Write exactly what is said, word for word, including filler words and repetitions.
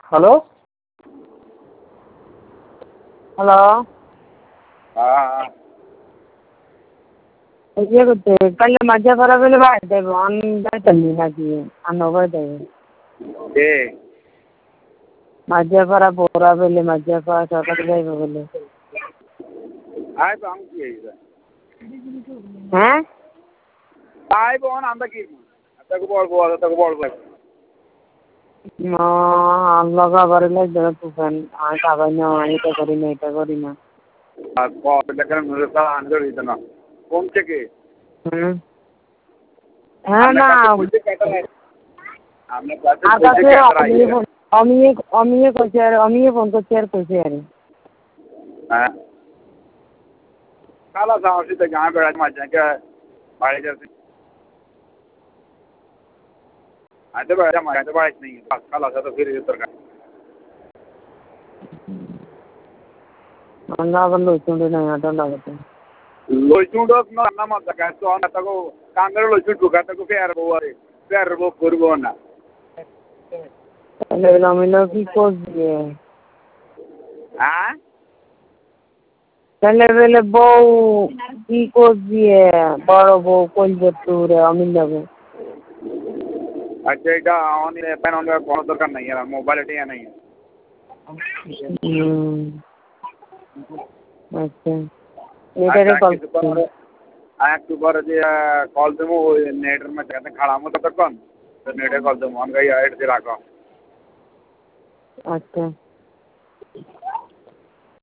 hello hello হ্যাঁ ইয়ে করতে কালে মাঝে করা বলে ভাই দেব অন যাইতালি নাকি আনবে দেব কে মাঝে করা পোরা বলে মাঝে করা সকালে যাইবে বলে আয় তো আমি কি হইছে হ্যাঁ আয় বোন আমরা কি তাকে বলবো তাকে বলবো না লগা বাড়লে যারা তুফান আর খাবার না এটা করি না এটা করি না আর কয়টা কেন নুরতা আন্দর হইতো না কোন থেকে হুম হ্যাঁ না আমরা কাছে আর কাছে আমি আমি কইছি আর আমি ফোন করছি আর কইছি আর হ্যাঁ কালা সাহসী তো গাঁ বেড়াতে মাঝে কে বাড়ি যাচ্ছে আইতে বেড়াতে মাঝে বাড়ি নেই কালা সাথে ফিরে যেতে দরকার আমরা আবার লইচুন্ডে না আটা লাগাতে লইচুন্ড না না মত জায়গা তো না তাকো কাঙ্গারে লইচুন্ড ঢুকা তাকো ফের বউরে ফের বউ করব না তাহলে আমি কি করবি হ্যাঁ তাহলে বলে বউ কি করবি বড় বউ করবে তোর আমি যাবো আচ্ছা এটা অনলাইন প্যান অন করার দরকার নাই আর মোবাইলে টিয়া নাই হুম আচ্ছা এটারে কল আর একটু পরে যে কল দেবো ওই নেটের মধ্যে খাড়ামো ততক্ষণ তো নেটে কল দেবো অন গাই এড দিয়ে রাখো আচ্ছা